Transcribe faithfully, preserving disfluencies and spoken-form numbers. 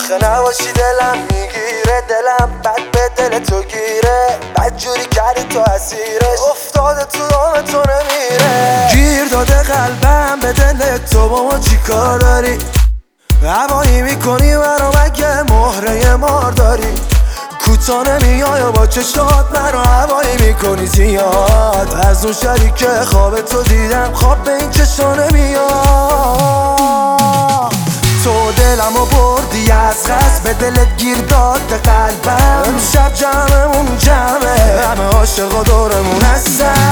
آخه نباشی دلم میگیره، دلم بد به دل تو گیره، بد جوری کردی تو اسیرش، افتاده تو دام تو نمیره. گیر داده قلبم به دل تو، با ما چی کار داری؟ هوایی میکنی منو مگه مهره مار داری؟ کوتا نمیای و با چشات منو هوایی میکنی زیاد. از اون شبی که خواب تو دیدم خواب به این چشا نمیاد. تو دلمو بردی از قصد، به دلت گیر داد قلبم. امشب جمعمون جمعه، همه عاشقا دورمون هستن.